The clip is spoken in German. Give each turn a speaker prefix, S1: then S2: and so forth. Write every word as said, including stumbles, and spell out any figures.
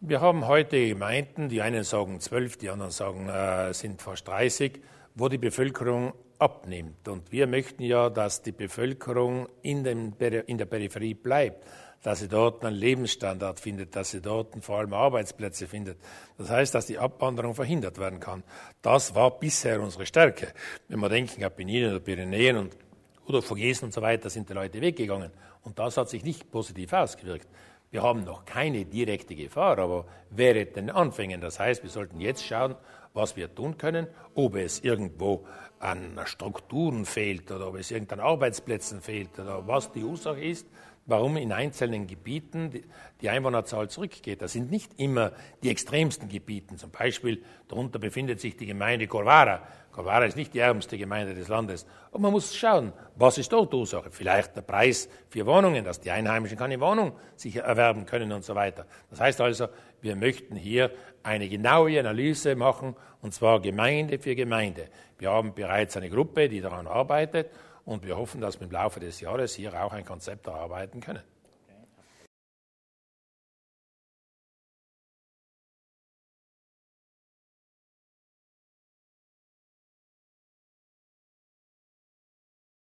S1: Wir haben heute Gemeinden, die einen sagen zwölf, die anderen sagen, äh, sind fast dreißig, wo die Bevölkerung abnimmt. Und wir möchten ja, dass die Bevölkerung in, den, in der Peripherie bleibt, dass sie dort einen Lebensstandard findet, dass sie dort vor allem Arbeitsplätze findet. Das heißt, dass die Abwanderung verhindert werden kann. Das war bisher unsere Stärke. Wenn wir denken, Apenninen oder Pyrenäen und, oder Vogesen und so weiter, sind die Leute weggegangen. Und das hat sich nicht positiv ausgewirkt. Wir haben noch keine direkte Gefahr, aber wäre den Anfängen. Das heißt, wir sollten jetzt schauen, was wir tun können, ob es irgendwo an Strukturen fehlt oder ob es irgendein Arbeitsplätzen fehlt oder was die Ursache ist, warum in einzelnen Gebieten die Einwohnerzahl zurückgeht. Das sind nicht immer die extremsten Gebiete. Zum Beispiel, darunter befindet sich die Gemeinde Corvara. Corvara ist nicht die ärmste Gemeinde des Landes. Und man muss schauen, was ist dort Ursache? Vielleicht der Preis für Wohnungen, dass die Einheimischen keine Wohnung sich erwerben können und so weiter. Das heißt also, wir möchten hier eine genaue Analyse machen, und zwar Gemeinde für Gemeinde. Wir haben bereits eine Gruppe, die daran arbeitet, und wir hoffen, dass wir im Laufe des Jahres hier auch ein Konzept erarbeiten können.